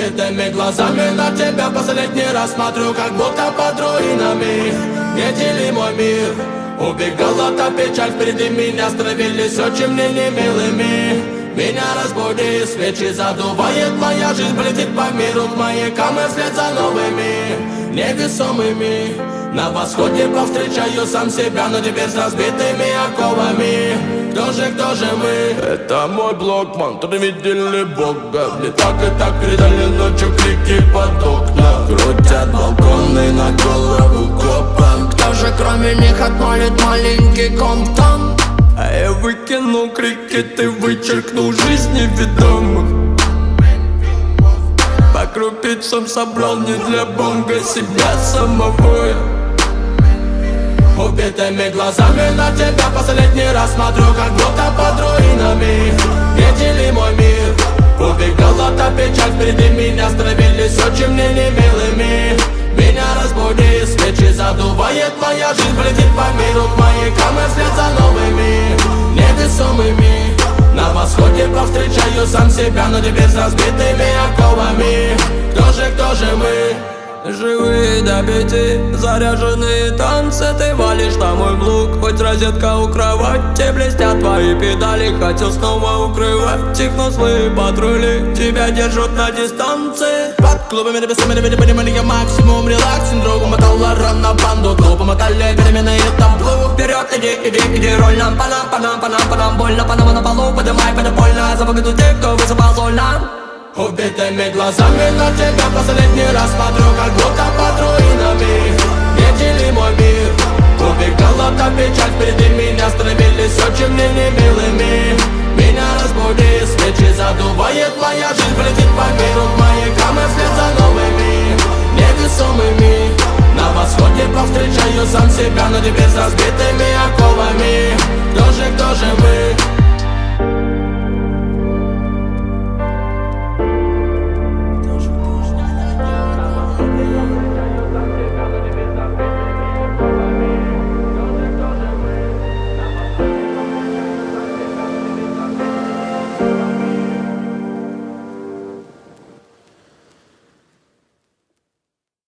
Убитыми глазами на тебя последний раз смотрю, как будто под руинами. Не дели мой мир. Убегала та печаль, впереди меня становились очень мне немилыми. Меня разбуди, свечи задувает, моя жизнь полетит по миру к маякам и вслед за новыми невесомыми. На восходе повстречаю сам себя, но теперь с разбитыми оковами. Кто же мы? Это мой блог, мантры видели Бога. Мне так и так передали ночью крики под окна. Крутят балконы на голову копам. Кто же кроме них отмолит маленький Комптон? А я выкинул крики, ты вычеркнул жизни ведомых. По крупицам собрал не для бонга себя самого. Убитыми глазами на тебя последний раз смотрю, как будто под руинами. Не дели мой мир. Убегала та печаль, впереди меня становились очень мне немилыми. Меня разбуди, свечи задувает, моя жизнь полетит по миру к маякам и вслед за новыми невесомыми. На восходе повстречаю сам себя, но теперь с разбитыми оковами. Кто же мы? Живые до 5, заряженные танцы. Ты валишь на мой блок, хоть розетка у кровати. Блестят твои педали, хотел снова укрывать их, но свои патрули тебя держат на дистанции. Под клубами написами понимали я максимум релакс. Синдром мотала рано банду, глупо мотали перемены и табло. Вперед иди, роль нам, по нам больно. Панама на полу, поднимай, больно. За выгоду тех, кто высыпал соль нам. Убитыми глазами на тебя последний раз